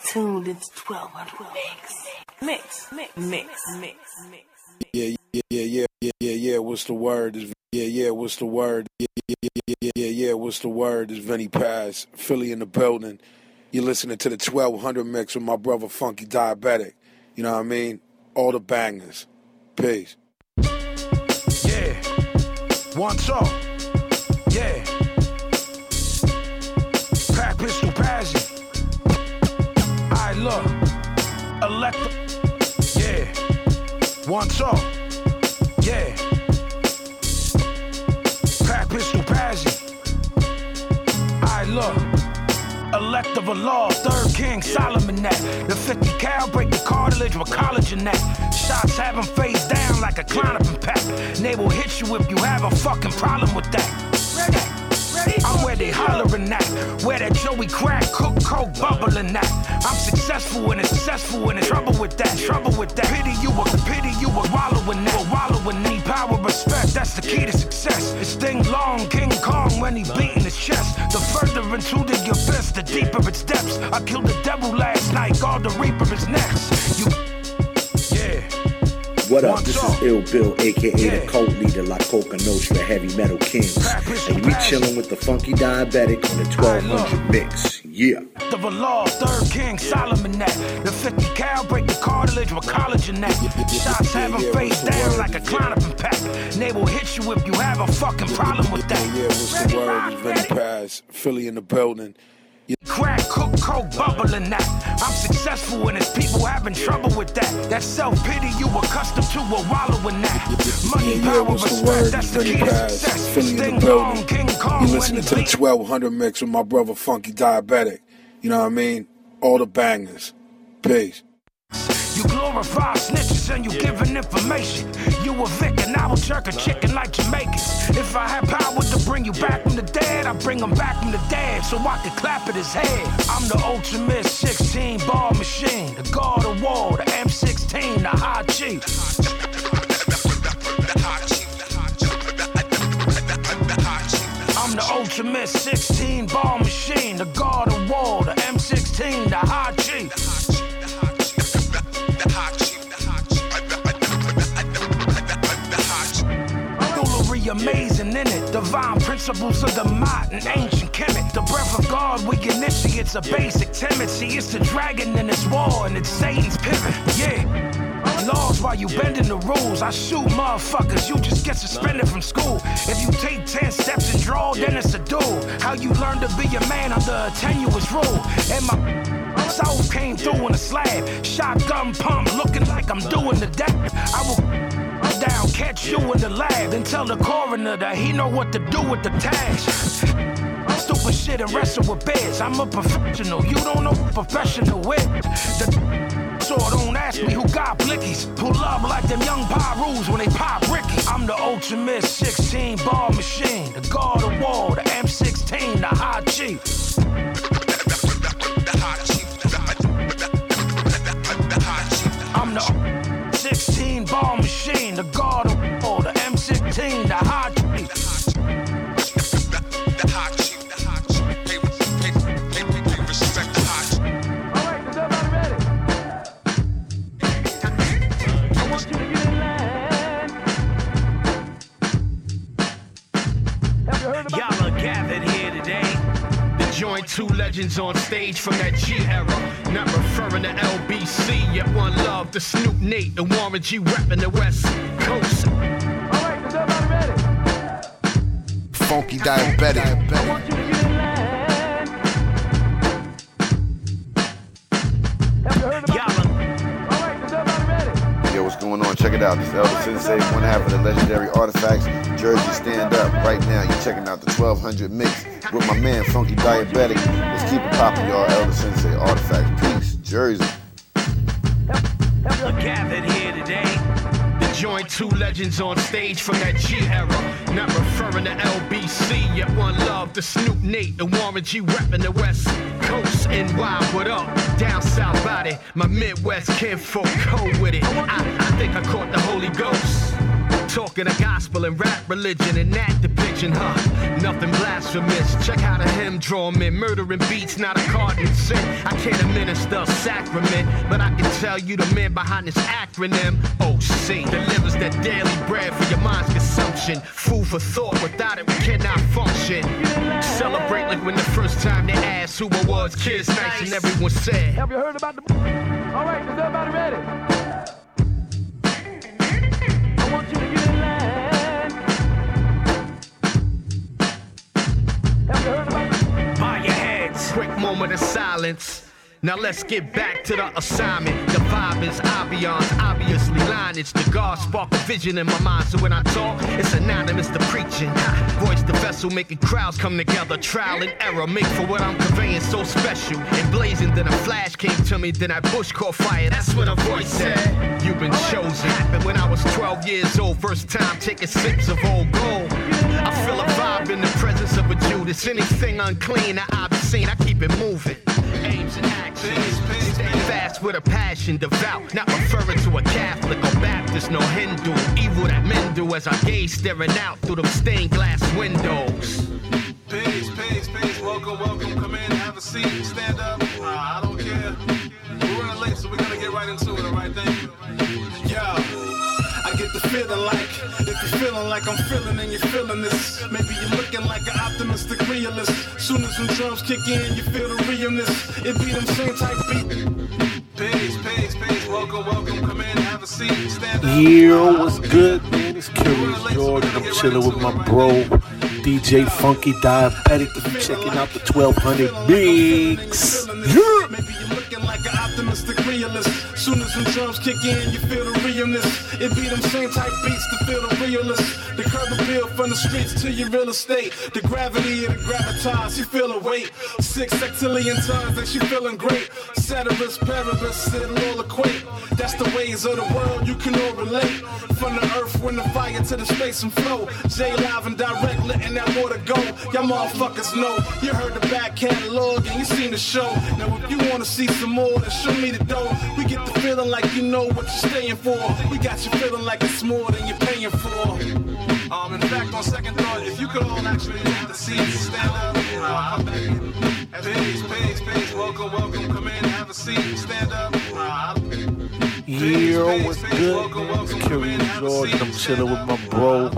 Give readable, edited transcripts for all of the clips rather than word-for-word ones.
tuned into 1200 mix. Yeah. What's the word? What's the word? Yeah. What's the word? It's Vinny Paz, Philly in the building. You're listening to the 1200 mix with my brother Funky Diabetic. You know what I mean? All the bangers. Peace. Yeah. One talk. Yeah. Pack Pistol Pazzy. I look. Electric. Yeah. One talk. Yeah. Pack Pistol Pazzy. I look. Elect of a law, third king, Solomon that. The 50 cal break the cartilage with collagen that. Shots have them face down like a Klonopin pack. And they will hit you if you have a fucking problem with that. I'm where they hollering at. Where that Joey crack, cook, coke, bubbling at. I'm successful and successful and in trouble with that. Pity you were wallowing that. Wallowing need power, respect, that's the key to success. This thing long, King Kong when he beating his chest. The further into the abyss, the deeper its depths. I killed the devil last night, God the Reaper is next. What up? This is Ill Bill, aka the cult leader, La Coca Nostra, Heavy Metal Kings. And we chillin' with the Funky Diabetic on the 1200 mix. Yeah. The law, third king, Solomon that. The 50 cal break the cartilage with collagen that. Shots have them face down like a Klonopin pack. And they will hit you if you have a fucking problem with that. Yeah, what's the word? It's Vinny Paz, Philly in the building. Crack, cook, coke, bubbling that. I'm successful and it's people having trouble with that. That self-pity you accustomed to will wallow in that. Money, power, respect, that's the key to success. Philly in the building. You're listening to the 1200 mix with my brother Funky Diabetic. You know what I mean? All the bangers. Peace. You glorify snitches and you giving information. You a Vic and I will jerk a chicken like Jamaicans. If I had power to bring you back from the dead, I bring them back from the dead so I could clap at his head. I'm the ultimate 16 ball machine, the God of War, the M16, the high chief. I'm the ultimate 16 ball machine, the God of War, the M16, the high chief. Amazing in it, divine principles of the Mott and ancient Kemet. The breath of God we initiates a basic tendency. It's the dragon in this war and it's Satan's pivot. Yeah. Laws while you bending the rules. I shoot motherfuckers, you just get suspended from school. If you take 10 steps and draw, then it's a duel. How you learn to be a man under a tenuous rule. And my soul came through in a slab. Shotgun pump, looking like I'm doing the dab. I will down, catch you in the lab, then tell the coroner that he know what to do with the task. Stupid shit and wrestle with beds. I'm a professional, you don't know what professional with. So don't ask me who got blickies. Pull up like them young Pyrus when they pop Ricky. I'm the ultimate 16 ball machine, the God of War, the M16, the high chief. I'm the 16 ball machine, the God of War, the M16, the high chief. Alright, is everybody ready? I want you to get in line. Have you heard about y'all are gathered here today. Join two legends on stage from that G era. Not referring to LBC, yet one love to Snoop Nate and Warren G repping the West Coast. Alright, is everybody ready? Funky Diabetic. I want you to get in line. Have you heard about Alright, is everybody ready? Yo, what's going on? Check it out. This is Elder Sensei, one half of the legendary Artifacts. Jersey, stand up. Right now, you're checking out the 1200 mix with my man Funky Diabetic. Let's keep it poppin', y'all. Elder Sensei, Artifacts. Peace. Jersey. Are gathered here today. To join two legends on stage from that G era. Not referring to LBC, yet one love to Snoop Nate and Warren G repping the West Coast. NY, what up? Down south body, my Midwest kinfolk code with it. I think I caught the Holy Ghost. Talking the gospel and rap religion and that depiction, nothing blasphemous. Check how the hymn draw men. Murdering beats, not a cardinal sin. I can't administer a sacrament, but I can tell you the man behind this acronym. OC delivers that daily bread for your mind's consumption. Food for thought, without it we cannot function. Celebrate like when the first time they asked who I was. Kids nice and everyone said, have you heard about the... All right, is everybody ready? I want you to get in line. Have you heard about the... Bow your heads. Quick moment of silence. Now let's get back to the assignment. The vibe is ambiance, obviously lineage. The God spark a vision in my mind, so when I talk, it's anonymous to preaching. Voice the vessel, making crowds come together. Trial and error, make for what I'm conveying so special. And blazing, then a flash came to me, then that bush caught fire. That's when a voice said, you've been chosen. Happened when I was 12 years old, first time taking sips of old gold. I feel a vibe in the presence of a Judas. Anything unclean that I've seen, I keep it moving. Aims and actions. Stay fast with a passion, devout. Not referring to a Catholic or Baptist, no Hindu. Evil that men do as I gaze staring out through them stained glass windows. Peace. Welcome. Come in, have a seat, stand up. I don't care. We're running late, so we're gonna get right into it, alright? Thank you. I get the feeling like, if you're feeling like I'm feeling and you're feeling this, maybe you're looking like an optimistic realist. Soon as some drums kick in, you feel the realness. It be them same type beat. Peace. Welcome. Come in, have a seat, stand up. Yeah, what's good, man? It's Curious George, and I'm chilling with my bro, DJ Funky Diabetic. If you're checking out the 1200 Mix. Maybe you're looking like an optimistic realist. Soon as some drums kick in, you feel the realness. It be them same type beats to feel the realist. The curb appeal from the streets to your real estate. The gravity of the gravitas, you feel a weight. 6 sextillion tons that you feeling great. Ceteris paribus, it'll all equate. That's the ways of the world you can all relate. From the earth, wind, and fire to the space and flow. J live and direct, letting that water go. Y'all motherfuckers know. You heard the back catalog and you seen the show. Now if you wanna see some more, then show me the dough. We get the feeling like you know what you're staying for. We got you feeling like it's more than you're paying for. In fact, on second thought, if you could all actually take the seats, stand up, come back in. Peace. Welcome. Come in, have a seat, stand up. Yeah, what's good, man? It's Curious George, and I'm chilling with my bro.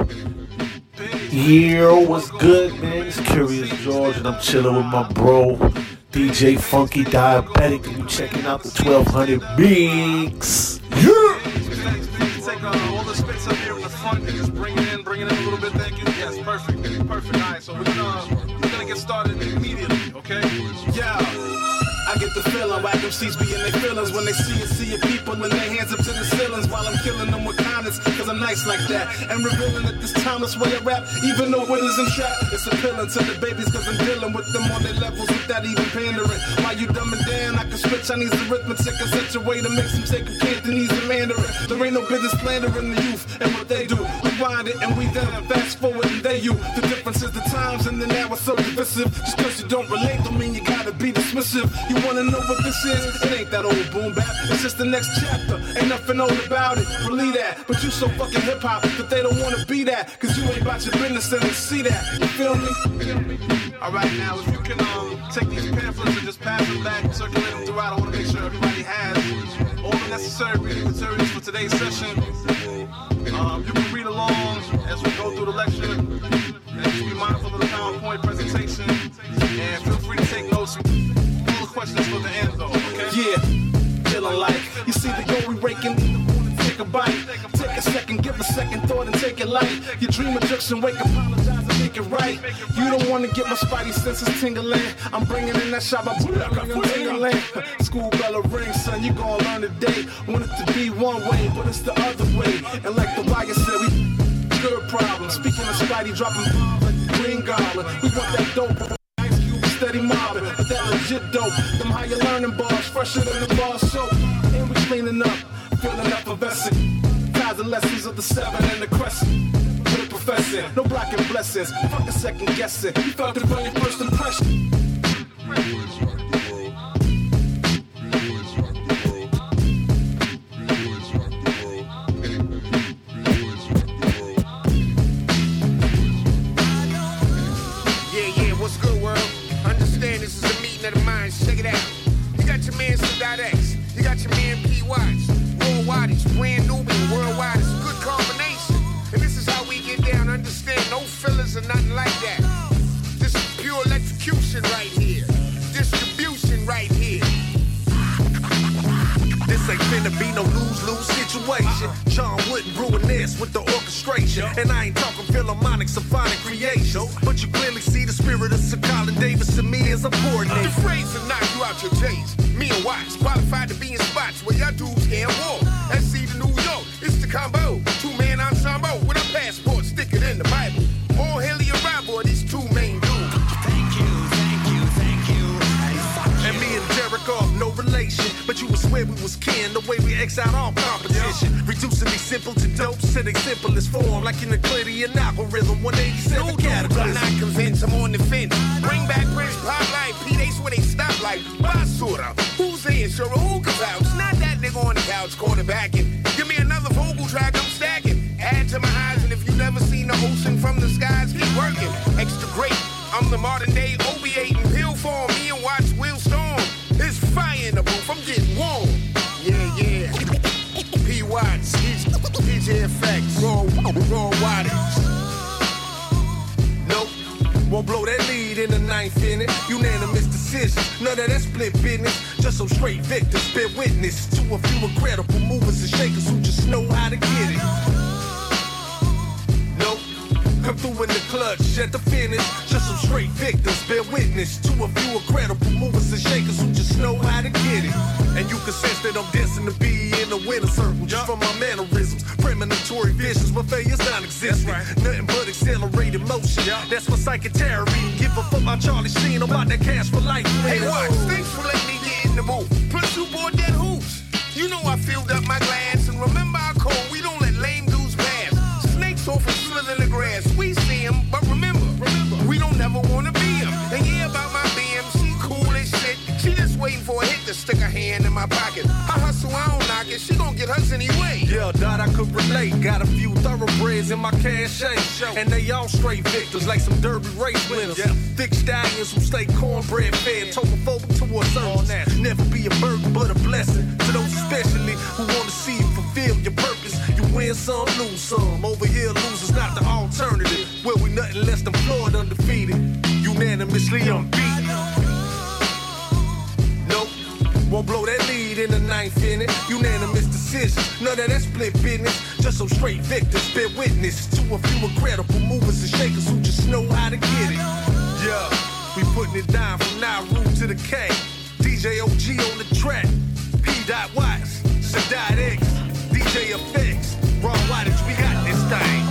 Yeah, what's good, man? It's Curious George, and I'm chilling with my bro, DJ Funky Diabetic, and you checking out the 1200 Mix. Yeah! Take all the space up here in the front and just bring it in a little bit. Thank you. Yes, perfect. All right, so we're gonna get started immediately, okay? Yeah. I get the feeling, whack them seats be in their feelings when they see it, people with their hands up to the ceilings while I'm killing them with kindness, cause I'm nice like that. And revealing that this timeless way I rap, even though winners and trap, it's appealing to the babies cause I'm dealing with them on their levels without even pandering. While you dumbing down, I can spit Chinese arithmetic in such a way to make them take a Cantonese and Mandarin. There ain't no business slandering the youth and what they do. Rewind it and we then fast forward and they you. The difference is the times and the now it's so divisive. Just cause you don't relate don't mean you gotta be dismissive. You wanna know what this is? It ain't that old boom bap. It's just the next chapter. Ain't nothing old about it. Believe that. But you so fucking hip hop that they don't wanna be that. Cause you ain't about your business and they see that. You feel me? Alright, now if you can take these pamphlets and just pass them back, circulate them throughout, I wanna make sure everybody has all the necessary reading materials for today's session. You can read along as we go through the lecture. And just be mindful of the PowerPoint presentation. And feel free to take notes. Questions for the end though, okay? Yeah, feeling like you see the goal we raking. Take a bite, take a second, give a second thought and take it light. You dream of jokes and wake, apologize and make it right. You don't want to get my spidey senses tingling. I'm bringing in that shop, I'm tingling. School bell ring, son, you gon' learn today. Want it to be one way, but it's the other way. And like the wire said, we good problem. Speaking of spidey, dropping bombs like the Green Goblin. We want that dope. Steady mobbing, but that legit dope. Them higher learning bars, fresher than the bar soap. And we cleaning up, feeling effervescent. Ties the lessons of the 7 and the crescent. With a professor, no blocking blessings. Fuck a second guessing. You felt it from your first impression. X. You got your man P. Watts, Roll Wattage, Brand Nubian, Worldwide. It's a good combination. And this is how we get down. Understand, no fillers or nothing like that. This is pure electrocution right here. Distribution right here. This ain't finna be no lose-lose situation. John Wooden brewing this with the orchestration. And I ain't talking Philharmonic symphonic creation. But you clearly see the spirit of Sir Colin Davis and me as a coordinator. The phrase will knock you out your days. Me and Watts qualified to be in spots where y'all dudes can't walk. SC to New York, it's the combo. Two-man ensemble with a passport, stick it in the Bible. All hail the arrival of these two main dudes. Thank you. And me and Derek off, no relation. But you would swear we was kin, the way we X out all competition. Reducing these simple to dopes to their simplest form. Like in the Euclidean algorithm, 187 categories. I'm not convinced, I'm on the fence. Bring back Prince Pop like P-Days where they stop like Basura. Who's the insurer? Who can vouch? Not that nigga on the couch quarterbacking. Give me another vocal track, I'm stacking. Add to my highs, and if you never seen the ocean from the skies, keep working. Extra great, I'm the modern day opiate in pill form. Me and Watts will storm. It's fire in the booth, I'm getting warm. Yeah. P. Watts, DJ Effects, Raw Wattage. Nope, won't blow that lead in the ninth inning. Unanimous decisions, none of that split business. Just some straight victors, bear witness to a few incredible movers and shakers who just know how to get it. Nope, come through in the clutch at the finish. Just some straight victims, bear witness to a few incredible movers and shakers who just know how to get it. And you can sense that I'm destined to be in the winner circle just from my mannerisms. Premonitory visions, my failure's non-existent. Nothing but accelerated motion. That's my psychotherapy. Give a fuck about Charlie Sheen, I'm about that cash for life. Hey, Watts, thanks for letting me get in the booth. Plus, you bought that hoops. You know I filled up my glass, and remember our code, we don't let lame dudes pass. Snakes off and slither in the grass, we see them, but remember, we don't never wanna be them. And yeah, about my BM, she cool as shit. She just waiting for a hit to stick her hand in my pocket. I hustle, I don't knock it, she gon' get hers anyway. Yeah, Dot, I could relate. Got a few thoroughbreds in my cache, and they all straight victors like some derby race winners. Thick stallions who stay cornbread fed, topophobic towards service. Never be a burden, but a blessing to those especially who want to see you fulfill your purpose. You win some, lose some. Over here, losers not the alternative. Where we nothing less than Floyd undefeated, unanimously unbeaten. Nope, won't blow that lead in the ninth inning. Unanimous decisions, none of that split business. Just some straight victors, bear witness to a few incredible movers and shakers who just know how to get it. Yeah, we putting it down from Nauru to the K. DJ OG on the track. P. Watts, Sadat X, DJ Effects, Raw Wattage, we got this thing.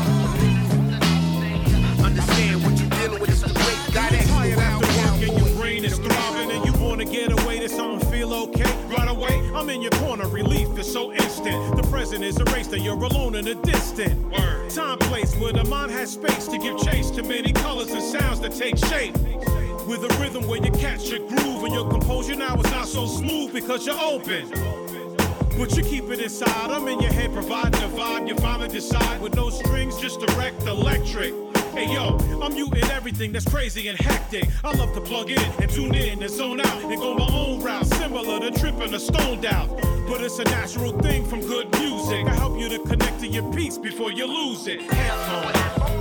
Understand what you're dealing with is the great Dot X. And your brain is throbbing and you wanna get away to something feel okay right away. I'm in your corner, relief is so instant. The present is erased and you're alone in the distant. Time, place where the mind has space to give chase to many colors and sounds that take shape. With a rhythm where you catch your groove and your composure now is not so smooth because you're open. But you keep it inside, I'm in your head providing a vibe. You finally decide with no strings, just direct electric. Hey yo, I'm muting everything that's crazy and hectic. I love to plug in and tune in and zone out and go my own route, similar to tripping or stoned out. But it's a natural thing from good music. I help you to connect to your peace before you lose it. Headphones.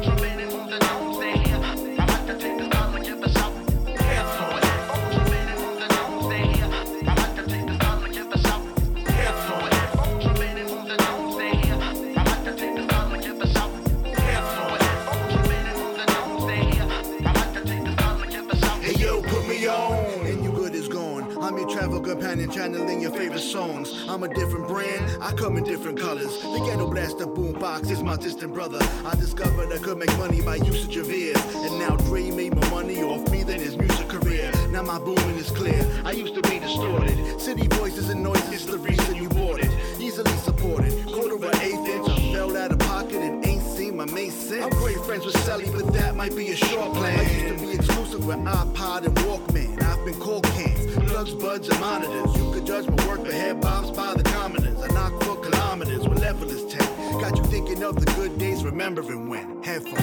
Travel companion channeling your favorite songs. I'm a different brand, I come in different colors. The ghetto blaster boombox is my distant brother. I discovered I could make money by usage of ears, and now Dre made more money off me than his music career. Now my booming is clear, I used to be distorted. City voices and noises, the reason you bought it. Easily supported, quarter of an eighth inch. I fell out of pocket and ain't seen my main sense. I'm great friends with Sally, but that might be a short plan. I used to be exclusive with iPod and Walkman. I've been cold cans, plugs, buds, and monitors. You could judge my work, but head bobs by the commoners. I knock for kilometers when level is 10. Got you thinking of the good days, remembering when. Headphones.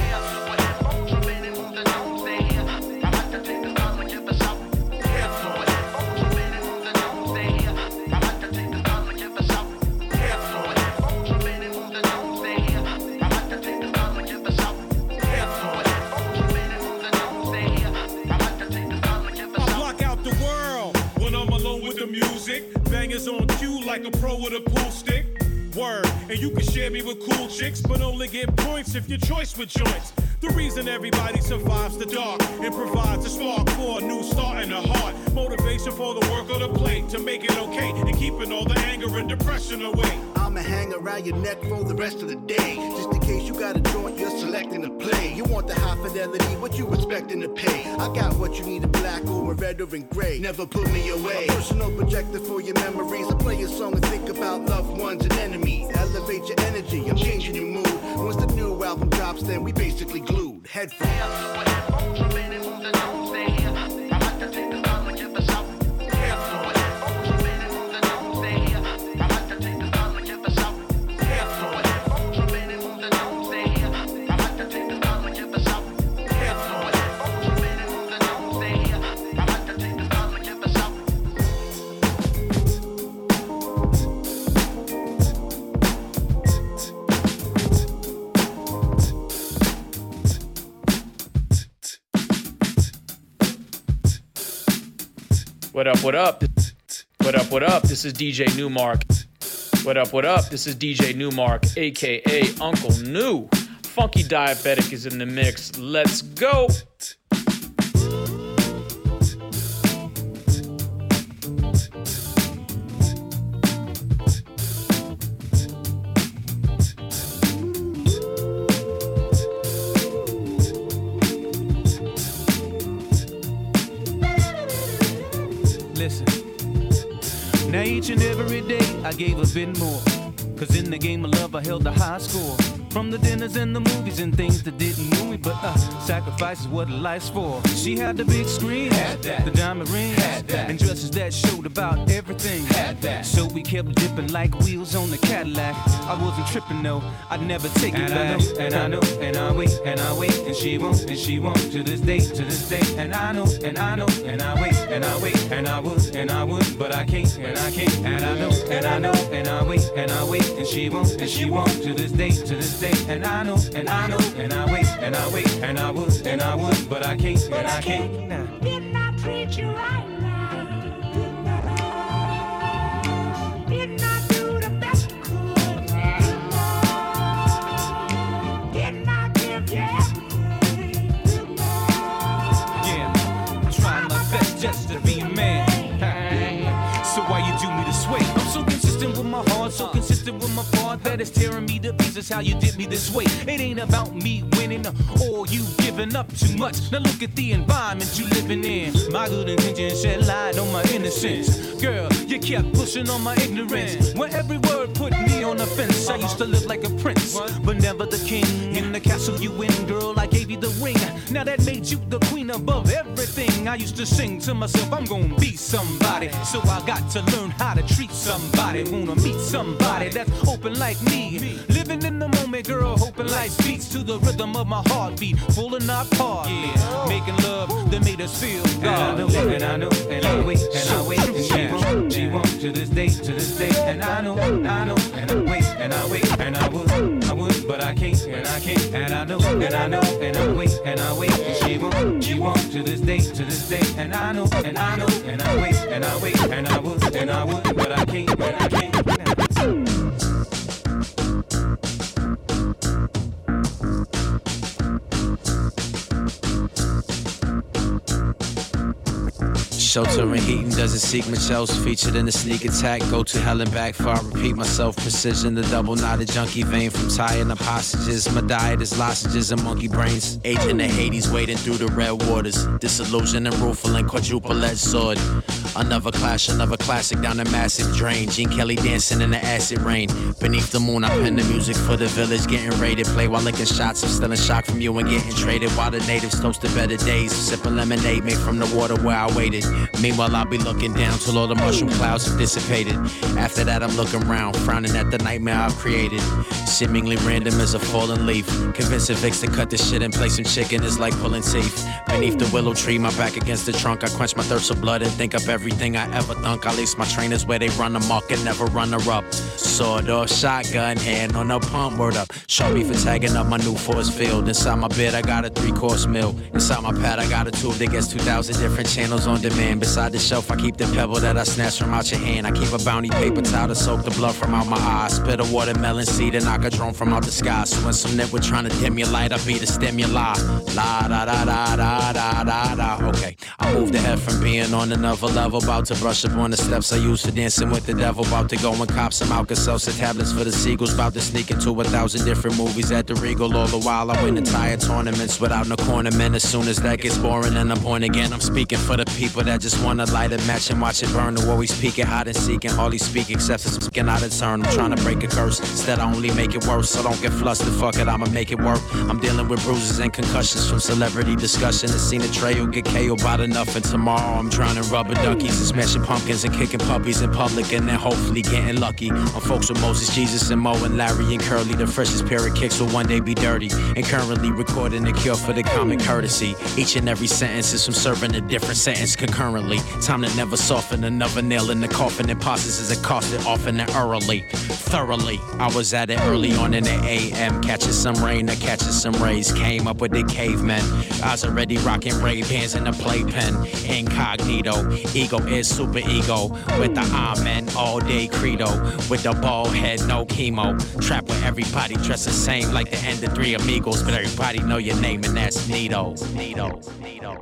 music. Bangers on cue like a pro with a pool stick. Word, and you can share me with cool chicks, but only get points if your choice with joints. The reason everybody survives the dark and provides a spark for a new start in the heart. Motivation for the work of the plate to make it okay and keeping all the anger and depression away. I'ma hang around your neck for the rest of the day, just in case you got a joint you're selecting to play. You want the high fidelity, what you expecting to pay? I got what you need in black or in red or in gray. Never put me away. A personal projector for your memories. I play a song and think about loved ones and enemies. Elevate your energy, I'm changing your mood. Once the new album drops, then we basically glued. Headphones. What up, what up? What up, what up? This is DJ Newmark. What up, what up? This is DJ Newmark, a.k.a. Uncle New. Funky Diabetic is in the mix. Let's go! Now each and every day I gave a bit more, cause in the game of love I held the high score. From the dinners and the movies and things that didn't move me, but sacrifice is what life's for. She had the big screen, the diamond rings, and dresses that showed about everything. So we kept dipping like wheels on the Cadillac. I wasn't tripping though, I'd never take it back. And I know, and I wait, and she won't, to this day, And I know, and I wait, and I would, but I can't, and I can't. And I know, and I wait, and she won't, to this day. And I know, and I wait, and I would, but I can't, and I can't. Now. Didn't I treat you right now? Didn't I do the best I could? Didn't I give you everything? Yeah, I'm trying my best just to be a man. So why you do me this way? I'm so consistent with my heart, so consistent with my part that it's tearing me to pieces how you did me this way. It ain't about me winning or you giving up too much. Now look at the environment you living in. My good intentions shed light on my innocence. Girl, you kept pushing on my ignorance. When every word put me on the fence. I used to live like a prince, but never the king. In the castle you in, girl, I gave you the ring. Now that made you the queen above everything. I used to sing to myself, I'm gonna be somebody. So I got to learn how to treat somebody. Wanna meet somebody that's open like me. Living in the moment, girl, hoping life beats to the rhythm of my heartbeat. Full and not part, yeah. Making love that made us feel God. And I know, and I wait, and she won't, to this day. And I know, and I wait, and I would, but I can't, and I can't. And I know, and I wait, and and she won't, to this day. And I know, and I wait, and I would, but I can't, and I can't. Shelter and heating doesn't seek much else. Featured in the sneak attack. Go to hell and back for I repeat myself. Precision, the double knotted junkie vein from tying up hostages. My diet is lozenges and monkey brains. Agent of Hades wading through the red waters. Disillusion and rueful and quadruple-edged sword. Another clash, another classic down a massive drain. Gene Kelly dancing in the acid rain. Beneath the moon, I pen the music for the village. Getting raided, play while licking shots. I'm still in shock from you and getting traded. While the natives toast to better days. Sipping lemonade made from the water where I waited. Meanwhile, I'll be looking down till all the mushroom clouds have dissipated. After that, I'm looking round, frowning at the nightmare I've created. Seemingly random as a fallen leaf. Convincing Vix to cut this shit and play some chicken is like pulling teeth. Beneath the willow tree, my back against the trunk. I quench my thirst of blood and think up every everything I ever thunk. I lace my trainers where they run amok and never runner up. Sword or shotgun, hand on a pump, word up. Show me for tagging up my new force field. Inside my bed, I got a 3-course meal. Inside my pad, I got a tube that gets 2,000 different channels on demand. Beside the shelf, I keep the pebble that I snatch from out your hand. I keep a bounty paper towel to soak the blood from out my eye. Spit a watermelon seed and knock a drone from out the sky. So when some nip were trying to dim your light, I be the stimuli. La da da da da da da da. Okay, I moved ahead from being on another level. About to brush up on the steps I use for dancing with the devil. About to go and cop some Alka-Seltzer tablets for the seagulls. About to sneak into 1,000 different movies at the Regal. All the while I win entire tournaments without no cornament. As soon as that gets boring and I'm born again, I'm speaking for the people that just wanna light a match and watch it burn. The always peeking, hide and seeking, hardly speak except it's speaking out of turn. I'm trying to break a curse, instead I only make it worse. So don't get flustered, fuck it, I'ma make it work. I'm dealing with bruises and concussions from celebrity discussion. The scene of Trey get KO'd about enough, and tomorrow I'm drowning rubber duckies and smashing pumpkins and kicking puppies in public, and then hopefully getting lucky. I'm folks with Moses, Jesus, and Mo, and Larry, and Curly. The freshest pair of kicks will one day be dirty. And currently recording the cure for the common courtesy. Each and every sentence is from serving a different sentence concurrently. Time to never soften another nail in the coffin. Imposters is accosted often and early. Thoroughly, I was at it early on in the AM, catching some rain or catching some rays. Came up with the cavemen. I was already rocking Ray-Bans in the playpen. Incognito, ego is super ego. With the amen all day credo. With the bald head, no chemo. Trapped with everybody dressed the same like the end of Three Amigos. But everybody know your name and that's Nito. Nito. Nito.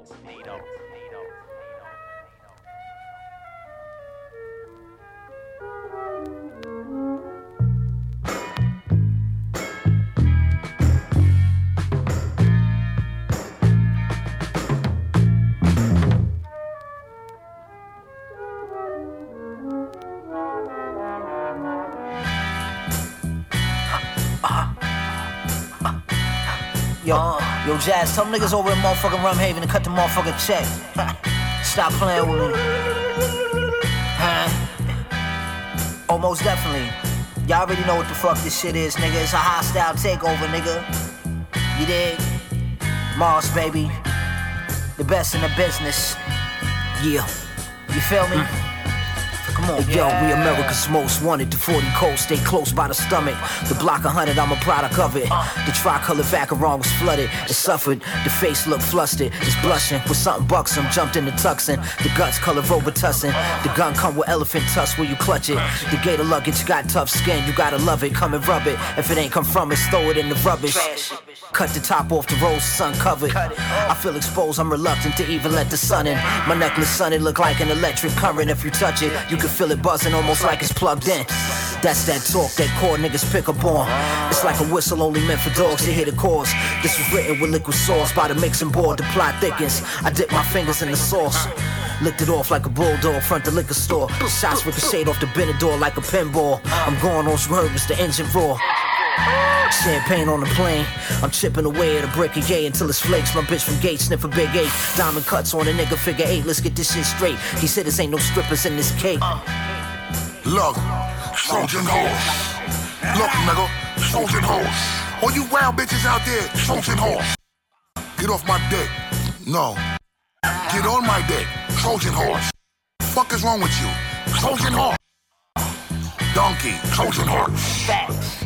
Yo, Jazz, tell them niggas over in motherfucking Rumhaven to cut the motherfucking check. Stop playing with me. Huh? Oh, most definitely. Y'all already know what the fuck this shit is, nigga. It's a hostile takeover, nigga. You dig? Mars, baby. The best in the business. Yeah. You feel me? Come on, yo, we America's most wanted. The 40 cold, stay close by the stomach. The block 100, I'm a product of it. The tricolor vacaron was flooded. It suffered, the face looked flustered. It's blushing with something buxom. Jumped in the tuxin. The guts color Robitussin. The gun come with elephant tusks where you clutch it. The gator luggage got tough skin, you gotta love it. Come and rub it. If it ain't come from it, throw it in the rubbish. Cut the top off the rose, sun covered. I feel exposed, I'm reluctant to even let the sun in. My necklace, son, it look like an electric current. If you touch it, you can feel it buzzing almost like it's plugged in. That's that talk that core niggas pick up on. It's like a whistle only meant for dogs to hear the chorus. This was written with liquid sauce by the mixing board. The plot thickens. I dip my fingers in the sauce. Licked it off like a bulldog front the liquor store. Shots ricocheted off the Benadryl like a pinball. I'm going on some herbs, the engine roar. Champagne on the plane. I'm chipping away at a brick of yay until it's flakes. My bitch from Gates sniff a big 8. Diamond cuts on a nigga figure 8. Let's get this shit straight. He said this ain't no strippers in this cake. Look, Trojan horse. Look, nigga, Trojan horse. All you wild bitches out there, Trojan horse. Get off my dick. No. Get on my dick. Trojan horse. Fuck is wrong with you? Trojan horse. Donkey, Trojan horse. Facts.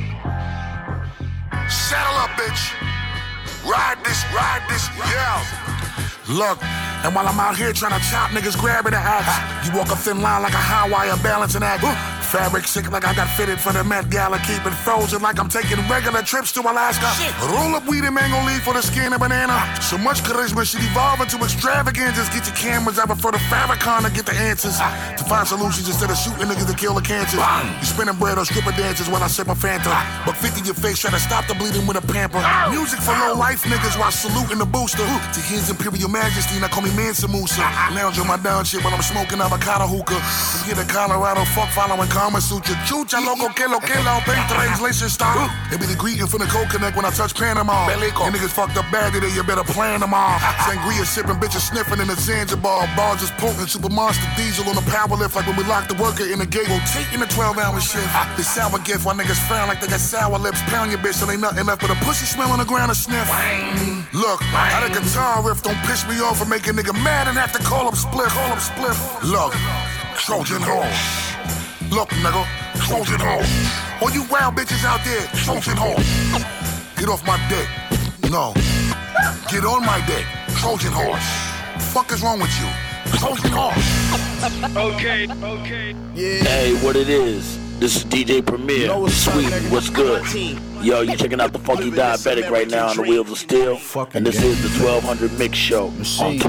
Saddle up, bitch. Ride this, yeah. Look, and while I'm out here trying to chop niggas, grabbing the axe, you walk a thin line like a high wire balancing act. Fabric sick like I got fitted for the Met Gala, keeping frozen like I'm taking regular trips to Alaska. Roll up weed and mango leaf for the skin of banana. So much charisma should evolve into extravagances. Get your cameras, I prefer the Farrakhan to get the answers. To find solutions instead of shooting niggas to kill the cancer. You spinning bread on stripper dances when I sip my Fanta. Buck 50 your face, try to stop the bleeding with a pamper. Music for low life niggas while saluting the booster. To his Imperial Majesty, now call me Mansa Musa. Lounge on my down shit while I'm smoking avocado hookah. From here to Colorado, fuck following Kama Sutra. Chucha, loco, que lo, pay translation style. It be the greeting from the Cold Connect when I touch Panama. You niggas fucked up bad today, you better plan them all. Sangria sipping, bitches sniffing in the Zanzibar. Bars just potent, super monster diesel on the power lift. Like when we lock the worker in the gate, rotating the 12-hour shift. The sour gift, while niggas frown like they got sour lips. Pound your bitch, so ain't nothing left but a pussy smell on the ground to sniff. Look, how the guitar riff don't piss me off and make a nigga mad and have to call up split. Look, Trojan horse. Look, nigga, Trojan horse. All you wild bitches out there, Trojan horse. Get off my dick. No. Get on my dick, Trojan horse. Fuck is wrong with you? Trojan horse. Okay. Yeah. Hey, what it is? This is DJ Premier. Sweet, what's good? Yo, you checking out the Funky Diabetic right now on the Wheels of Steel. And this is the 1200 Mix Show on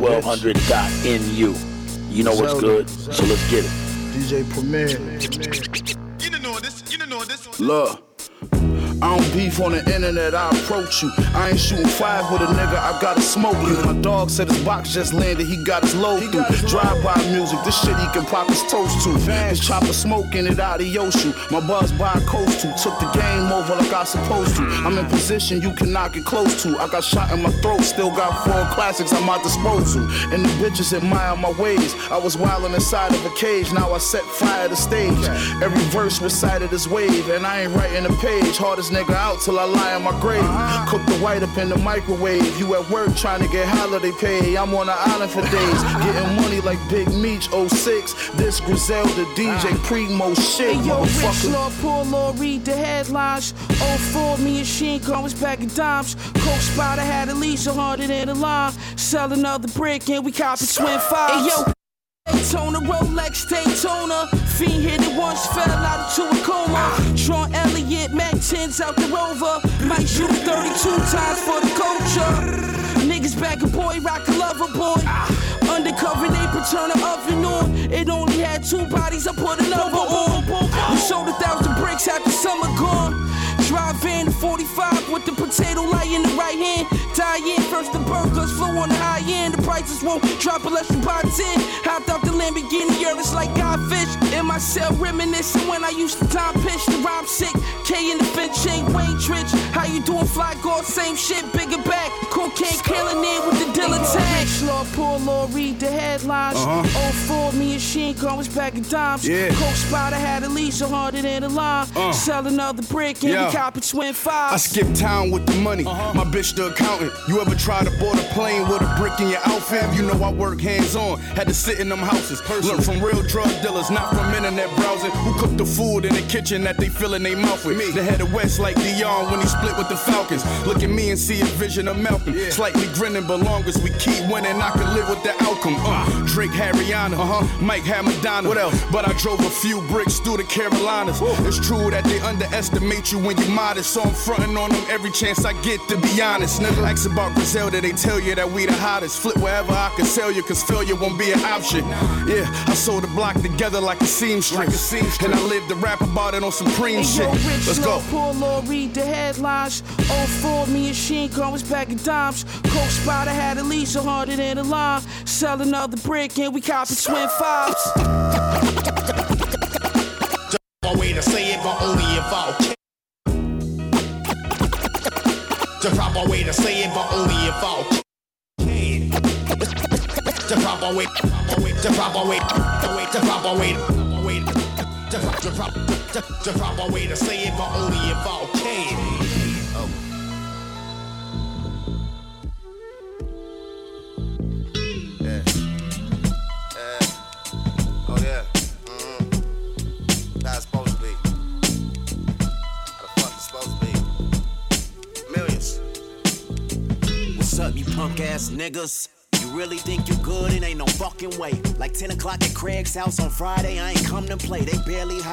1200.nu. You know what's good, so let's get it. DJ Premier. You didn't know this. Look. I don't beef on the internet, I approach you. I ain't shooting fire with a nigga, I gotta smoke you. My dog said his box just landed, he got his load through. Drive-by music, this shit he can pop his toast to. His chopper smoking it out of Yoshu. My buzz by a coast to. Took the game over like I supposed to. I'm in position you can knock it close to. I got shot in my throat, still got 4 classics at my disposal. And the bitches admire my ways. I was wildin' inside of a cage, now I set fire to stage. Every verse recited as wave, and I ain't writing a page. Hardest nigga out till I lie in my grave. Cook the white up in the microwave. You at work trying to get holiday pay. I'm on the island for days, getting money like Big Meech 06. This Griselda DJ Primo shit. Hey yo, Rich Law, poor law, read the headlines. 04, me and Sheen was back in dimes. Coke Spider had at least 100 in the line. Sell another brick and we copy twin fives. Hey yo, Daytona, Rolex, Daytona. Fiend hit it once, fell out into a coma. Sean Elliott, Mac 10s out the Rover. Might shoot 32 times for the culture. Niggas back a boy, rock a lover boy. Undercover, they turn the oven on. It only had 2 bodies, I put another on. We sold 1,000 bricks after summer gone. Drive in the 45 with the potato light in the right hand. Die in first the burgers, flow on the high end. The prices won't drop unless you buy 10. Hopped out the Lamborghini, Urus like Godfish. In my cell reminiscing when I used to time pitch. The rhyme sick, K in the Finch, ain't Wayne Trich. How you doing, Fly God? Same shit, bigger back. Cocaine killing it with the Dilla tag. Rich Law, poor law, read the headlines. 04, me and Sheen was back in dimes. Coke Spider had at least 100 in the line. Sell another brick and we copy twin fives. I skip town with the money. My bitch the accountant. You ever try to board a plane with a brick in your outfit? You know I work hands on. Had to sit in them houses. Learn from real drug dealers, not from internet browsing. Who cook the food in the kitchen that they fill in their mouth with? The head of West like Dion when he split with the Falcons. Look at me and see a vision of Malcolm. Slightly grinning, but long as we keep winning, I can live with the outcome. Drake had Rihanna, Mike had Madonna. What else? But I drove a few bricks through the Carolinas. It's true that they underestimate you when you modest, so I'm frontin' on them every chance I get, to be honest. Nigga, ask about Griselda, they tell you that we the hottest. Flip wherever I can sell you, cause failure won't be an option. Yeah, I sold the block together like a seamstress. And I lived to rap about it on Supreme shit. Let's go. Poor law, read the headlines. 04, me and Sheen was back in dimes. Coke Spider had at least 100 in the line. Sell another brick and we copy twin fives. A way to say it, but only if I the proper way to say it, but only if I can. The proper way, the proper way, the proper way, the proper way to say it, but only if I can. That's supposed to be. How the fuck it's supposed to be? Millions. What's up, you punk ass niggas? You really think you good? It ain't no fucking way. Like 10 o'clock at Craig's house on Friday, I ain't come to play. They barely hot.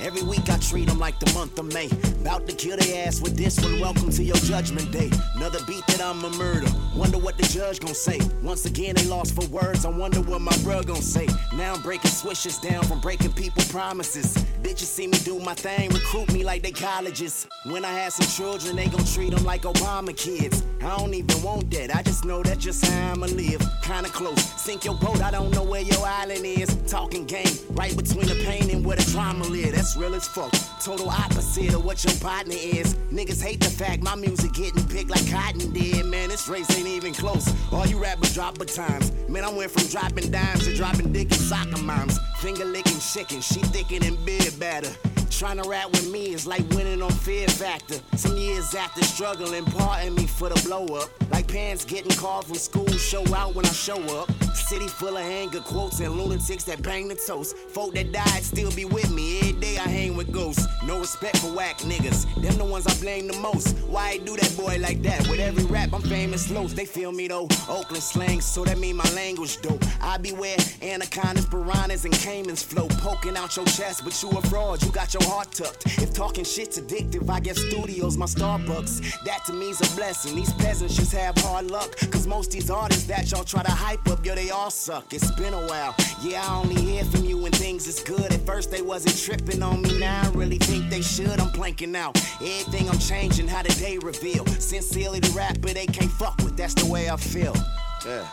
Every week I treat them like the month of May. About to kill their ass with this one, welcome to your judgment day. Another beat that I'm a murder, wonder what the judge gon' say. Once again they lost for words, I wonder what my bruh gon' say. Now I'm breaking swishes down from breaking people promises. Bitches see me do my thing, recruit me like they colleges. When I have some children, they gon' treat them like Obama kids. I don't even want that, I just know that's just how I'ma live. Kinda close, sink your boat, I don't know where your island is. Talking game, right between the pain and where the drama live. That's real as fuck, total opposite of what your partner is. Niggas hate the fact my music getting picked like cotton did. Man, this race ain't even close, all you rappers drop times. Man, I went from dropping dimes to dropping dick and soccer moms. Finger licking chicken, she thicker than beer batter. Trying to rap with me is like winning on Fear Factor. Some years after struggling, pardon me for the blow up. Like parents getting called from school, show out when I show up. City full of anger quotes and lunatics that bang the toast. Folk that died still be with me, every day I hang with ghosts. No respect for whack niggas, them the ones I blame the most. Why I do that boy like that? With every rap I'm famous lows, they feel me though. Oakland slang, so that mean my language dope. I beware anacondas, piranhas, and caimans flow. Poking out your chest, but you a fraud, you got your heart tucked. If talking shit's addictive, I guess studios my Starbucks. That to me's a blessing, these peasants just have hard luck. Cause most these artists that y'all try to hype up, yo, they all suck. It's been a while, yeah, I only hear from you when things is good. At first they wasn't tripping on me, now I really think they should. I'm planking out, everything I'm changing, how the day reveal. Sincerely the rapper they can't fuck with, that's the way I feel. Yeah.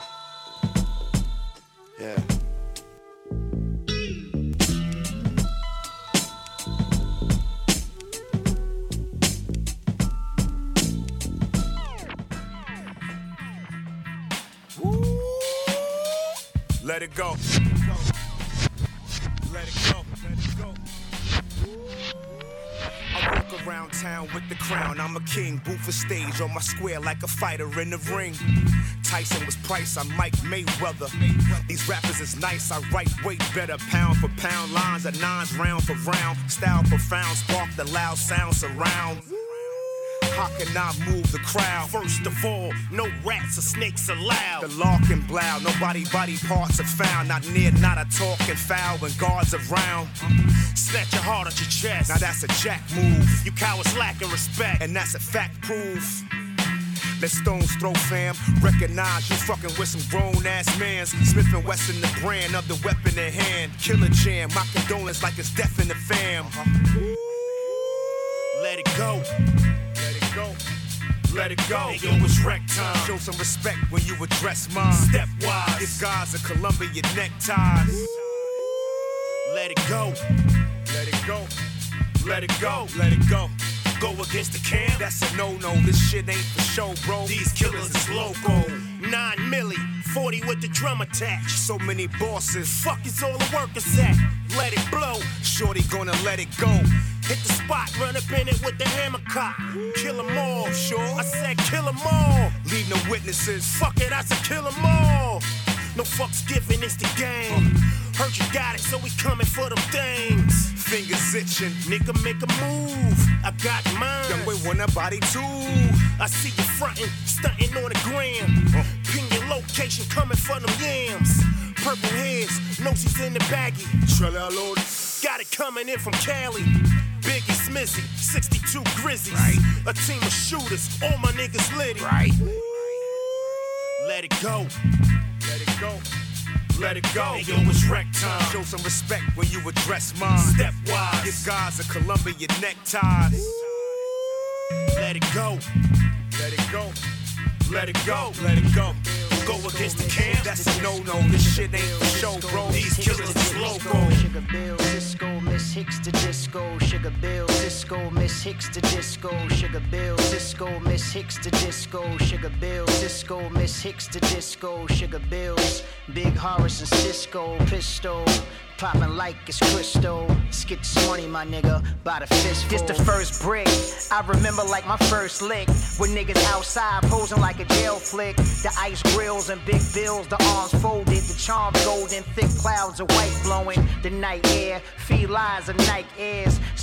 Yeah. Let it go. Let it go. Let it go. I walk around town with the crown. I'm a king, booth for stage on my square like a fighter in the ring. Tyson was Price, I'm Mike Mayweather. These rappers is nice, I write way better. Pound for pound, lines at nines, round for round. Style profound, spark the loud sound surround. How can I move the crowd? First of all, no rats or snakes allowed. The law can blow, nobody body parts are found. Not near, not a talking foul when guards around. Snatch your heart at your chest, now that's a jack move. You cowards lacking respect, and that's a fact proof. Let stones throw fam, recognize you fucking with some grown ass mans. Smith & Wesson the brand of the weapon in hand. Killer jam, my condolence like it's death in the fam. Let it go. Let it go. Let it go. Hey, yo, it's wreck time. Show some respect when you address mine. Stepwise. If guys are Columbia neckties. Let it go. Let it go. Let it go. Let it go. Go against the camp. That's a no-no. This shit ain't for show, bro. These killers is loco. 9 milli, 40 with the drum attached. So many bosses. Fuck is all the workers at? Let it blow. Shorty gonna let it go. Hit the spot, run up in it with the hammer cock. Kill them all, sure. I said kill them all. Leave no witnesses. Fuck it, I said kill them all. No fucks given, it's the game. Heard you got it, so we coming for them things. Fingers itching, nigga make a move. I got mine. Young boy want a body too. I see you frontin', stuntin' on the gram. Pin your location, coming for them yams. Purple hairs, noses in the baggie. Got it coming in from Cali. Biggie Smizzy, 62 Grizzlies. Right. A team of shooters, all my niggas litty. Right. Let it go. Let it go. Let it go. Hey, yo, it's wreck time. Show some respect when you address mine. Stepwise. Give guys a Columbia neckties. Let it go. Let it go. Let it go. Let it go. Go against the camp. That's a no-no. This shit ain't for show, bro. These killers is loco. Sugar Bill, Cisco, Miss Hicks to disco. Sugar Bill, Cisco, Miss Hicks to disco. Sugar Bill, Cisco, Miss Hicks to disco. Sugar Bill, Cisco, Miss Hicks to disco. Sugar Bills, Big Horace and Cisco, Pistol. Poppin' like it's Cristo. Let's get this money, my nigga, by the fistful. This the first brick. I remember like my first lick. With niggas outside posing like a jail flick. The ice grills and big bills, the arms folded. The charms golden, thick clouds of white blowing. The night air, felines of night airs.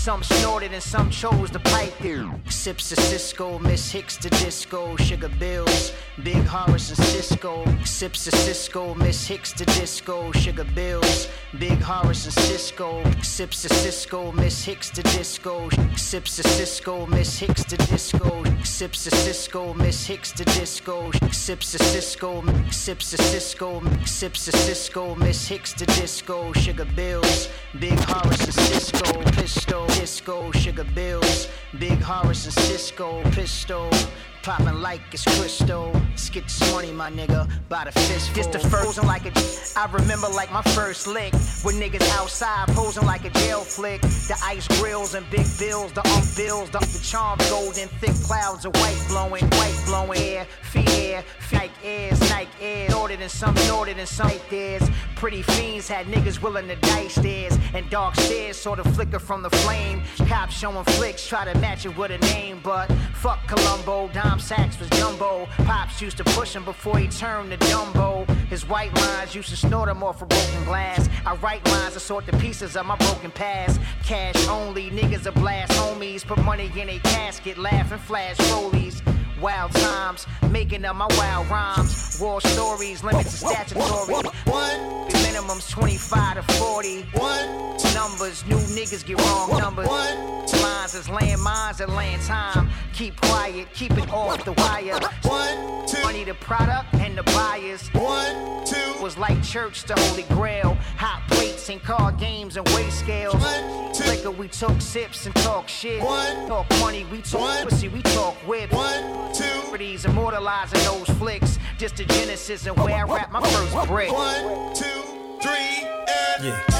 Some snorted and some chose to pipe there. Sips of Cisco, Miss Hicks to disco, Sugar Bills, Big Horace and Cisco. Sips of Cisco, Miss Hicks to disco, Sugar Bills, Big Horace and Cisco. Sips of Cisco, Miss Hicks to disco. Sips of Cisco, Miss Hicks to disco. Sips of Cisco, Miss Hicks to disco. Sips of Cisco, sips of Cisco, sips of Cisco, Miss Hicks to disco. Sugar Bills, Big Horace and Cisco. Pistol, disco, Sugar Bills, Big Horace and Cisco. Pistol, poppin' like it's crystal. Let's get this money, my nigga, by the fistful. This the first one like a, I remember like my first lick. With niggas outside posing like a jail flick. The ice grills and big bills, the bills, the charm golden, thick clouds of white blowing, air, fear, Nike airs, ordered and some there's pretty fiends had niggas willing to dice theirs, and dark stairs sort of flicker from the flame. Cops showing flicks, try to match it with a name, but fuck Columbo, Dom Sachs was jumbo. Pops used to push him before he turned to Dumbo. His white lines used to snort him off of broken glass. I write lines to sort the pieces of my broken past. Cash only, niggas a blast homies. Put money in a casket, laugh and flash rollies. Wild times, making up my wild rhymes. War stories, limits to statutory. One, minimums 25 to 40. One, numbers, new niggas get wrong numbers. One, lines is laying mines and laying time. Keep quiet, keep it off the wire. One, two, money the product and the buyers. One, two, was like church to Holy Grail. Hot plates and card games and weight scales. One, two, liquor we took sips and talk shit. One, talk money we talk pussy we talk whip. One, two, these immortalizing those flicks. Just the genesis and where I rap my first brick. 1, 2, 3, and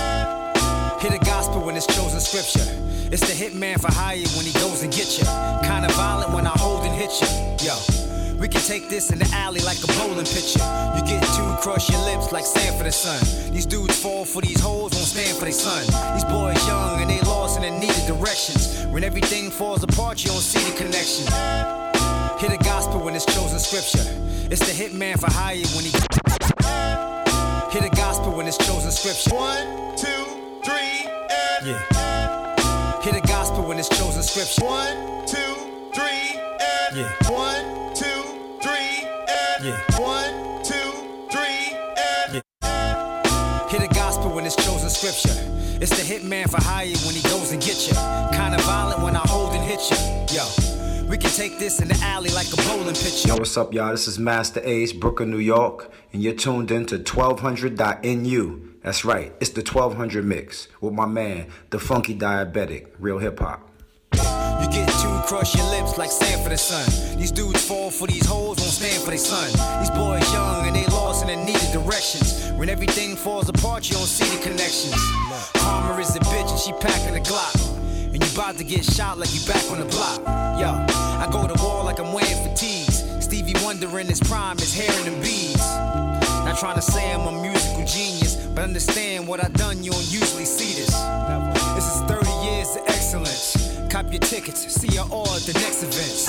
yeah. Hear the gospel when it's chosen scripture. It's the hitman for hire when he goes and get you. Kinda violent when I hold and hit you. Yo, we can take this in the alley like a bowling picture. You get two, crush your lips like sand for the sun. These dudes fall for these hoes, won't stand for their son. These boys young and they lost in the needed directions. When everything falls apart, you don't see the connection. Hear the gospel when it's chosen scripture. It's the hitman for hire when he. Hear the gospel when it's chosen scripture. 1, 2, 3, and yeah. Hear the gospel when it's chosen scripture. 1, 2, 3, and yeah. 1, 2, 3, and yeah. 1, 2, 3, and yeah. Hear the gospel when it's chosen scripture. It's the hitman for hire when he goes and get you. Kinda violent when I hold and hit you. Yo. We can take this in the alley like a bowling picture. Yo, what's up, y'all? This is Master Ace, Brooklyn, New York, and you're tuned in to 1200.NU. That's right, it's the 1200 mix with my man, the Funky Diabetic, real hip hop. You get two, crush your lips like sand for the sun. These dudes fall for these hoes, won't stand for their son. These boys young and they lost in the needed directions. When everything falls apart, you don't see the connections. Karma is a bitch and she packing a Glock. And you about to get shot like you back on the block. Yo, I go to war like I'm wearing fatigues. Stevie Wonder in his prime, his hair in the beads. Not trying to say I'm a musical genius, but understand what I done, you don't usually see this. This is 30 years of excellence. Cop your tickets, see you all at the next event.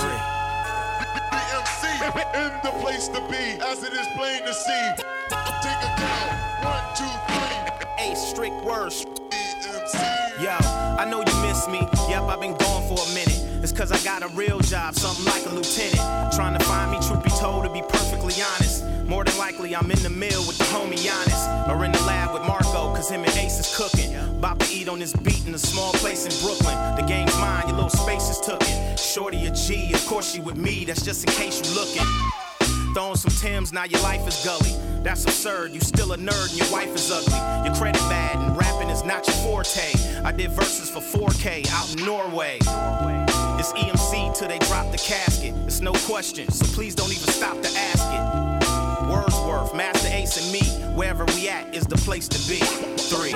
BMC in the place to be, as it is plain to see. Take a count, 1, 2, 3. Ace, strict words. BMC. Yo, I know you miss me. Yep, I've been gone for a minute. It's cause I got a real job, something like a lieutenant. Trying to find me, truth be told, to be perfectly honest. More than likely, I'm in the mill with the homie Giannis. Or in the lab with Marco, cause him and Ace is cooking. About to eat on this beat in a small place in Brooklyn. The game's mine, your little space is tookin'. Shorty a G, of course she with me, that's just in case you looking. Throwing some Timbs, now your life is gully. That's absurd, you still a nerd and your wife is ugly. Your credit bad and rapping is not your forte. I did verses for 4K out in Norway. It's EMC till they drop the casket. It's no question, so please don't even stop to ask it. Wordsworth, Master Ace and me, wherever we at is the place to be. 3. 1, 2, 3.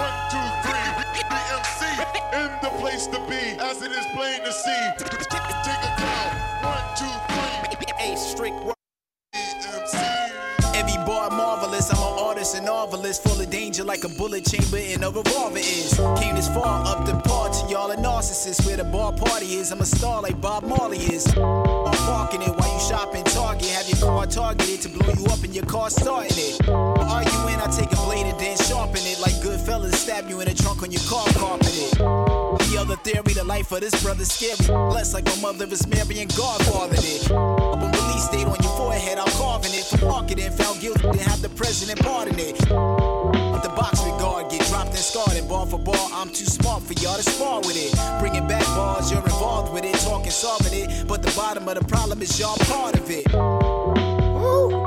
BMC in the place to be, as it is plain to see. Take a count, 1, 2, 3. Ace, strict words. BMC. Every boy marvelous, I'm an artist and novelist. list full of danger like a bullet chamber in a revolver is. Came this far up the bar to y'all a narcissist. Where the bar party is, I'm a star like Bob Marley is. I'm parking it while you shopping Target. Have your car targeted to blow you up and your car starting it. Arguing, I take a blade and then sharpen it like Goodfellas. Stab you in the trunk on your car carpeted. The other theory, the life of this brother's scary. Blessed like my mother is Mary and Godfathered it. When release date on your forehead, I'm carving it. For marketing, found guilty, then have the president pardon it. With the box regard, get dropped and scarred. And ball for ball, I'm too smart for y'all to spar with it. Bringing back bars, you're involved with it. Talking, solving it. But the bottom of the problem is y'all part of it. Woo!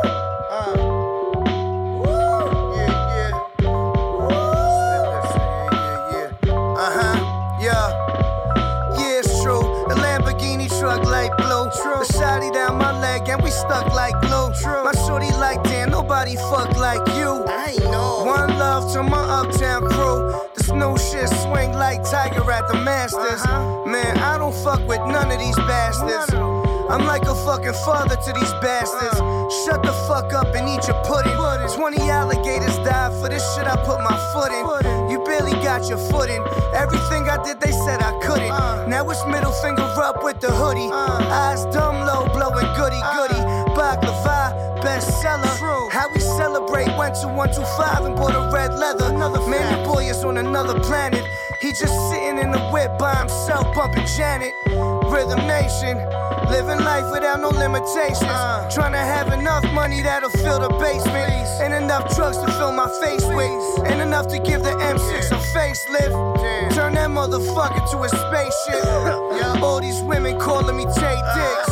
Truck like blue, a shotty down my leg and we stuck like glue. My shorty like, damn, nobody fuck like you. I know. One love to my uptown crew. This new shit swing like Tiger at the Masters. Man, I don't fuck with none of these bastards. I'm like a fucking father to these bastards. Shut the fuck up and eat your pudding. 20 alligators died for this shit I put my foot in. You barely got your foot in. Everything I did they said I couldn't. Now it's middle finger up with the hoodie. Eyes dumb low blowing goody goody. Baklava, bestseller. How we celebrate, went to 125 and bought a red leather. Man, the boy is on another planet. He just sitting in the whip by himself bumping Janet. Rhythm Nation, living life without no limitations. Trying to have enough money that'll fill the basement. And enough drugs to fill my face with. And enough to give the M6 a facelift. Turn that motherfucker to a spaceship. All these women calling me Tay Dicks.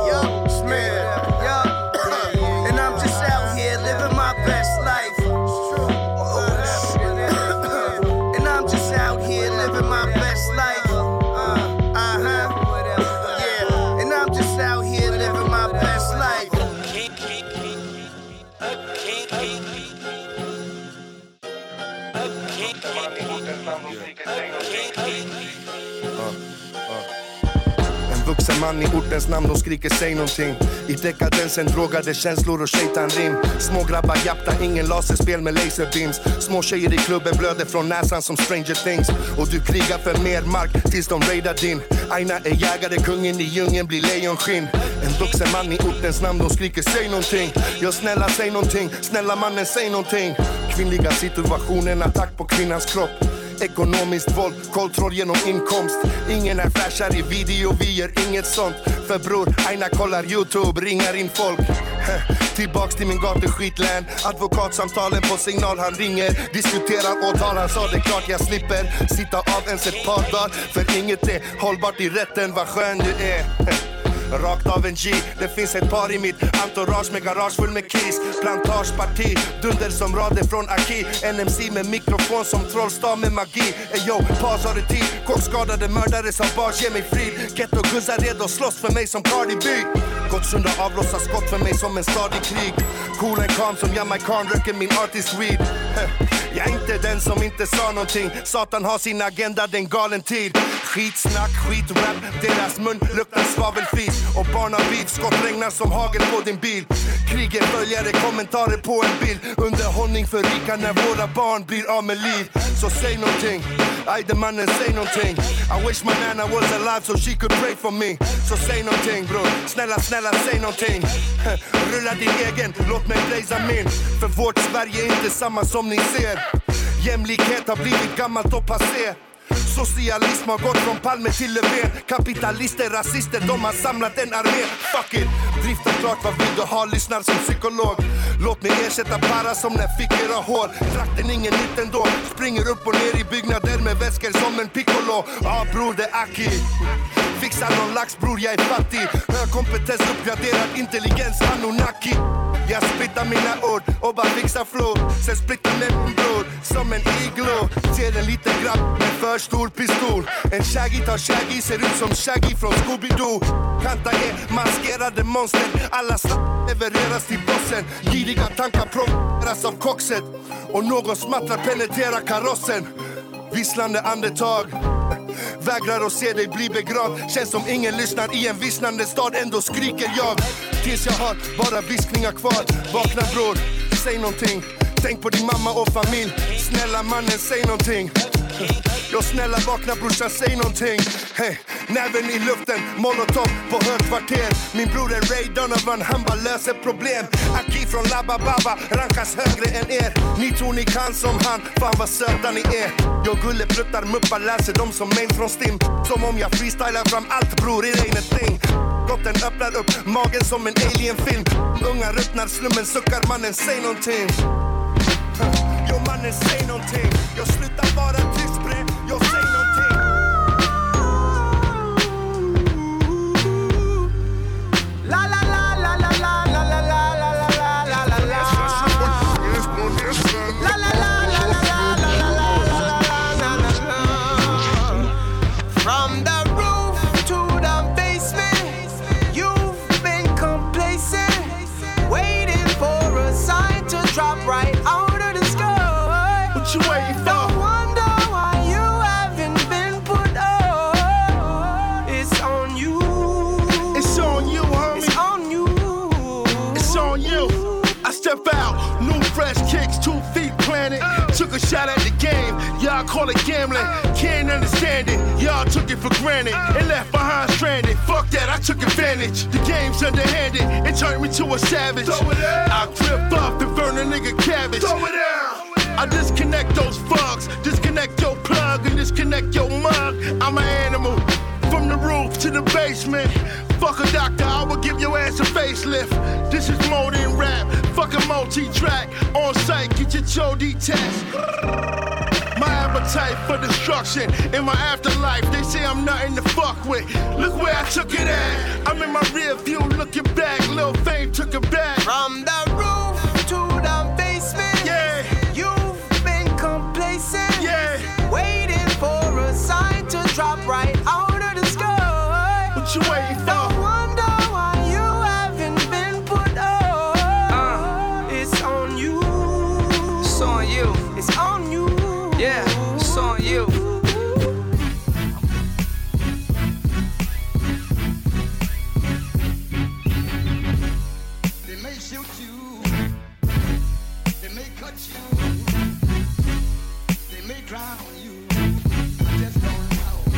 And I'm just out here living my best life. And I'm just out here living my best life. Out here living my best life. En vuxen man i ortens namn, de skriker säg någonting. I dekadensen drogade känslor och shaitanrim. Små grabbar japta, ingen laserspel med laserbeams. Små tjejer i klubben blöder från näsan som Stranger Things. Och du krigar för mer mark tills de raidar din. Aina är jägare, kungen i djungeln blir lejonskinn. En vuxen man i ortens namn, de skriker säg någonting. Jag snälla säg någonting, snälla mannen säg någonting. Kvinnliga situationen, attack på kvinnans kropp. Ekonomiskt våld, kontroll genom inkomst. Ingen är flashar i video, vi gör inget sånt. För bror, Aina kollar YouTube, ringar in folk. Tillbaks till min gateskitland. Advokatsamtalen på signal, han ringer. Diskuterar åtal, han sa det klart jag slipper sitta av ens ett par dagar. För inget är hållbart i rätten, vad skön du är. Rakt av en G, det finns ett par i mitt entourage med garage full med keys. Plantageparti, dunder som rader från Aki. NMC med mikrofon som trollstav med magi. Yo, paus har det tid, kortskadade mördare som bara ger mig frid. Ghetto-guzzar redo slåss för mig som Cardi B. Gottsunda avlossar skott för mig som en stadig krig. Cool and calm som Jamaican röker min artist weed. Jag är inte den som inte sa någonting. Satan har sin agenda, den galen tid. Skitsnack, skitrap, deras mun luktar svavelfis. Och barnabeat, skott regnar som hagel på din bil. Kriget följare, kommentarer på en bild. Underhållning för rika när våra barn blir av med liv. Så säg någonting, ajde mannen säg någonting. I wish my nana was alive so she could pray for me. Så säg någonting bror, snälla snälla säg någonting. Rulla din egen, låt mig blaza min. För vårt Sverige är inte samma som ni ser. Jämlikhet har blivit gammalt och passé. Socialism har gått från Palme till Löfven. Kapitalister, rasister, de har samlat en armé. Fuck it, drifta klart, vad vill du ha? Lyssnar som psykolog. Låt mig ersätta para som när fickor har hår. Trakten ingen nytt ändå. Springer upp och ner i byggnader med väskor som en piccolo. Ja bror, det är Aki. Fixar någon lax bror, jag är fattig. Hög kompetens, uppgraderad intelligens, Anunnaki. Jag splittar mina ord och bara fixar flow. Sen splittar med min bror som en iglo. Ser en liten grabb med för stor pistol. En shaggy tar shaggy, ser ut som Shaggy från Scooby-Doo. Kanta är maskerade monster. Alla levereras till bossen. Giriga tankar provoceras av koxet. Och någon smattrar penetrerar karossen. Visslande andetag. Vägrar att se dig bli begravd. Känns som ingen lyssnar i en vissnande stad. Ändå skriker jag tills jag har bara viskningar kvar. Vakna bror, säg någonting. Tänk på din mamma och familj. Snälla mannen, säg någonting. Jag snälla vakna brorsan, säg någonting. Hey, näven i luften, molotov på högkvarter. Min bror är Ray Donovan, han bara löser problem. Aki från Labba Baba rankas högre än er. Ni tror ni kan som han, fan vad söta ni är. Jag gullepluttar muppar, läser dem som mail från Stim. Som om jag freestylar fram allt bror, it ain't a thing. Gotten öppnar upp magen som en alienfilm. Unga ruttnar, slummen suckar, mannen säg någonting. Jo mannen säg någonting. Jag slutar vara tyst bre, jag säg någonting. La la la la la la la la la la la la la la la. La la la la la la la la la la la la. From the roof to the basement, you've been complacent, waiting for a sign to drop right out of the sky. What you waiting for? No wonder why you haven't been put up. It's on you. It's on you, homie. It's on you. It's on you. I step out, new fresh kicks, 2 feet planted. Took a shot at the game, y'all call it gambling. Can't understand it, y'all took it for granted and left behind stranded. Fuck that, I took advantage. The game's underhanded, it turned me to a savage. I grip up and burn a nigga cabbage. I disconnect those fucks, disconnect your plug and disconnect your mug. I'm an animal, from the roof to the basement. Fuck a doctor, I will give your ass a facelift. This is more than rap, fuck a multi-track. On site, get your chody test. My appetite for destruction in my afterlife. They say I'm nothing to fuck with. Look where I took it at. I'm in my rear view looking back. Lil Fame took it back. From the roof to the basement, yeah, you've been complacent, yeah, waiting for a sign to drop right out of the sky. What you waiting for? No wonder why you haven't been put up. It's on you. It's on you. It's on you. Yeah, it's on you. They may shoot you, they may cut you, they may drown you. I just don't know.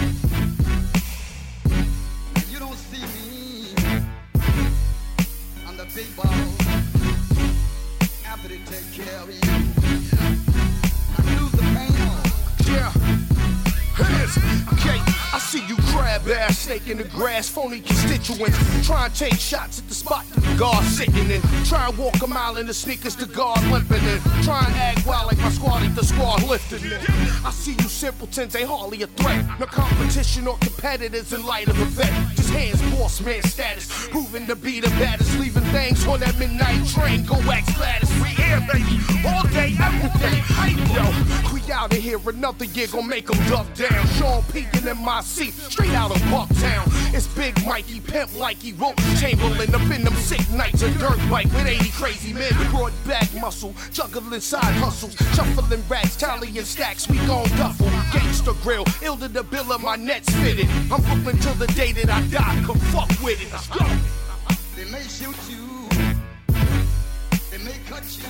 And you don't see me. I'm the big boss. After they take care of you, I lose the pain. Yeah. Hands. Okay, I see you crab ass snake in the grass, phony constituents. Try and take shots at the spot that the guard sitting in. Try and walk a mile in the sneakers the guard limping in. Try and act wild like my squad ain't the squad lifting in. I see you simpletons ain't hardly a threat. No competition or competitors in light of a vet. Just hands, boss man status. Proving to be the baddest. Leaving things on that midnight train. Go wax Gladys. We here, baby. All day, every day. Yo, we out of here. Another year gon' make them duck down. Sean P in MIC. Straight out of Bucktown. It's Big Mikey, pimp like he wrote Chamberlain. Up in them sick nights, a dirt bike with 80 crazy men. Broad back muscle, juggling side hustles. Shuffling racks, tallying stacks, we gon' duffel. Gangsta grill, ill to the bill of my nets fitted. I'm Brooklyn till the day that I die, come fuck with it. Let's go. They may shoot you, they may cut you,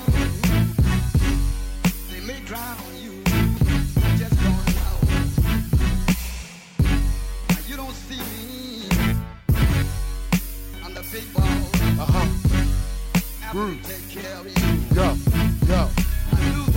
they may drown you. I just don't know. Now you don't see me. I'm the big boss. After they take care of you. Yo, yo. I lose the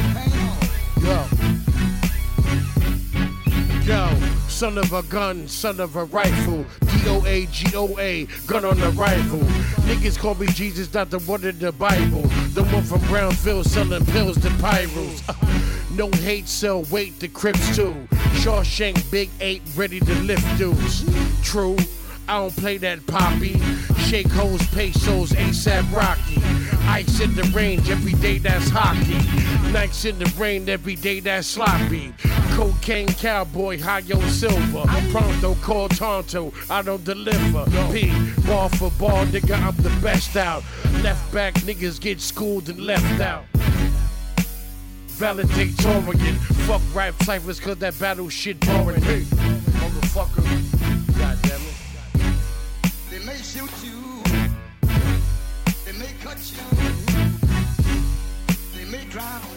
pain. Yo, son of a gun, son of a rifle. DOA, gun on the rifle. Niggas call me Jesus, not the one in the Bible. The one from Brownsville selling pills to pyros. No hate, sell weight to Crips too. Shawshank, Big 8, ready to lift dudes. True, I don't play that poppy. Shake hoes, pesos, ASAP Rocky. Ice in the range, every day that's hockey. Nights in the rain, every day that's sloppy. Cocaine cowboy, Hayo Silva. Pronto, call Tonto, I don't deliver. P, ball for ball, nigga, I'm the best out. Left back niggas get schooled and left out. Valedictorian, fuck rap ciphers cause that battle shit boring. Hey, motherfucker, goddammit. They may shoot you, they may cut you, they may drown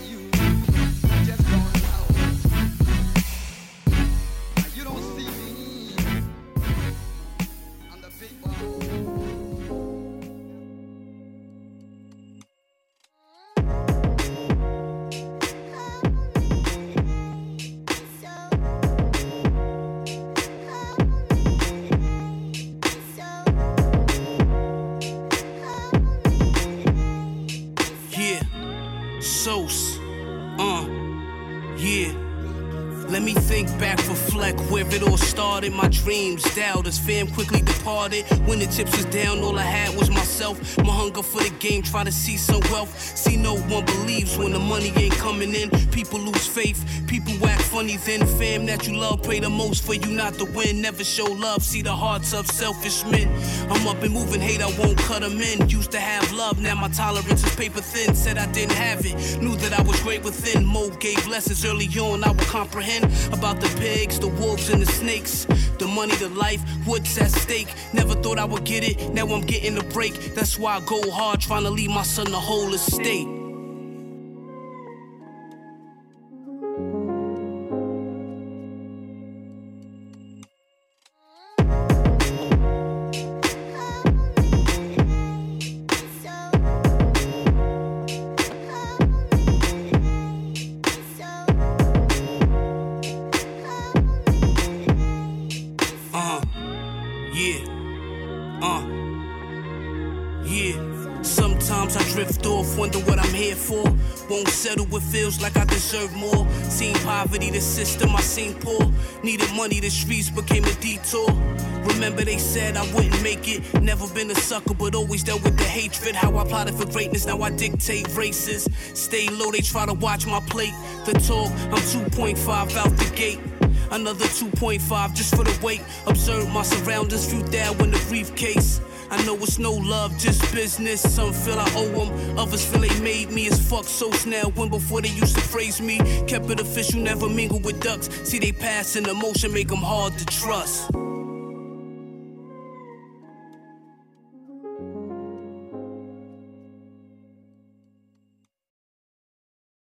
started my dreams. Doubters, fam quickly departed. When the chips was down, all I had was myself. My hunger for the game, try to see some wealth. See, no one believes when the money ain't coming in. People lose faith, people act funny then. Fam that you love, pray the most for you not to win. Never show love, see the hearts of selfish men. I'm up and moving, hate, I won't cut them in. Used to have love, now my tolerance is paper thin. Said I didn't have it, knew that I was great within. Mo gave lessons early on, I would comprehend about the pigs, the wolves and the snakes. The money, the life, what's at stake. Never thought I would get it, now I'm getting a break. That's why I go hard, trying to leave my son the whole estate. Sometimes I drift off, wonder what I'm here for. Won't settle, it feels like I deserve more. Seen poverty, the system, I seen poor. Needed money, the streets became a detour. Remember they said I wouldn't make it. Never been a sucker, but always dealt with the hatred. How I plotted for greatness, now I dictate races. Stay low, they try to watch my plate. The talk, I'm 2.5 out the gate. Another 2.5 just for the weight. Observe my surroundings, view that in the briefcase. I know it's no love, just business. Some feel I owe them, others feel they made me as fuck. So snap when before they used to praise me. Kept it official, never mingle with ducks. See they pass in emotion, make them hard to trust.